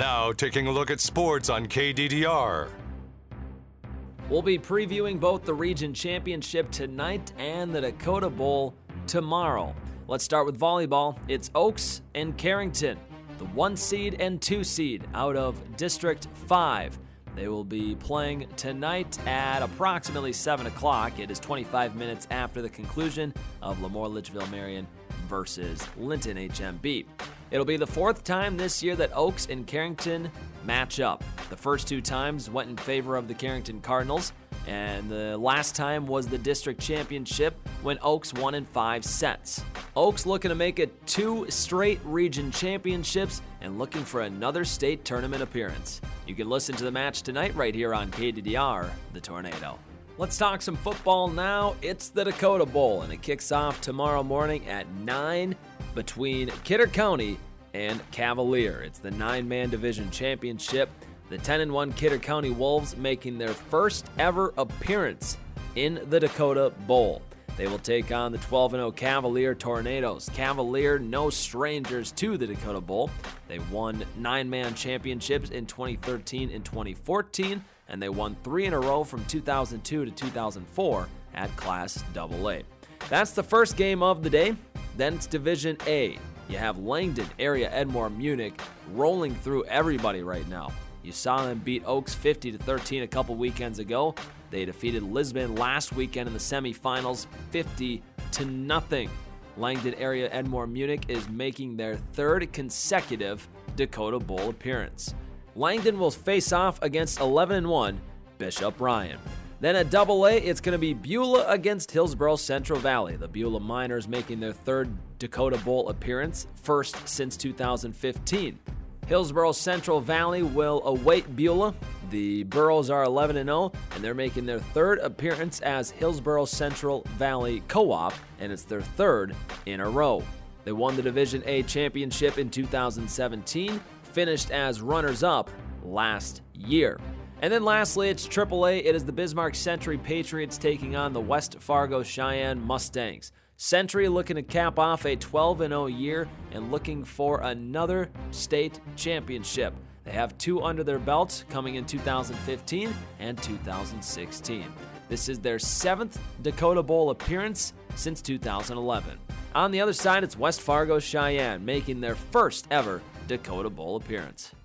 Now taking a look at sports on KDDR. We'll be previewing both the region championship tonight and the Dakota Bowl tomorrow. Let's start with volleyball. It's Oaks and Carrington, the 1 seed and 2 seed out of District 5. They will be playing tonight at approximately 7 o'clock. It is 25 minutes after the conclusion of Lemoore Litchfield Marion versus Linton HMB. It'll be the 4th time this year that Oaks and Carrington match up. The first 2 times went in favor of the Carrington Cardinals, and the last time was the district championship when Oaks won in 5 sets. Oaks looking to make it 2 straight region championships and looking for another state tournament appearance. You can listen to the match tonight right here on KDDR, The Tornado. Let's talk some football now. It's the Dakota Bowl, and it kicks off tomorrow morning at 9 between Kidder County and Cavalier. It's the 9-man division championship. The 10-1 Kidder County Wolves making their first ever appearance in the Dakota Bowl. They will take on the 12-0 Cavalier Tornadoes. Cavalier, no strangers to the Dakota Bowl. They won 9-man championships in 2013 and 2014, and they won 3 in a row from 2002 to 2004 at Class AA. That's the first game of the day. Then it's Division A. You have Langdon, area Edmore, Munich rolling through everybody right now. You saw them beat Oaks 50-13 a couple weekends ago. They defeated Lisbon last weekend in the semifinals 50-0. Langdon area Edmore Munich is making their 3rd consecutive Dakota Bowl appearance. Langdon will face off against 11-1 Bishop Ryan. Then at AA, it's going to be Beulah against Hillsboro Central Valley. The Beulah Miners making their 3rd Dakota Bowl appearance, first since 2015. Hillsboro Central Valley will await Beulah. The Burros are 11-0, and they're making their 3rd appearance as Hillsboro Central Valley Co-op, and it's their 3rd in a row. They won the Division A championship in 2017, finished as runners-up last year. And then lastly, it's AAA. It is the Bismarck Century Patriots taking on the West Fargo Cheyenne Mustangs. Century looking to cap off a 12-0 year and looking for another state championship. They have 2 under their belts coming in 2015 and 2016. This is their 7th Dakota Bowl appearance since 2011. On the other side, it's West Fargo Cheyenne making their first ever Dakota Bowl appearance.